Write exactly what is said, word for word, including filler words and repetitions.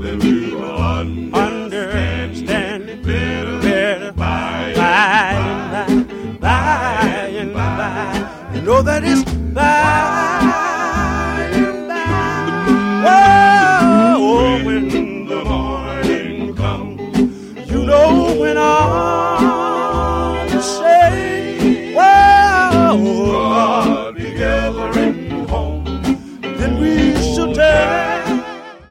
then we will understand it better by and by, by and by. You know that it's by.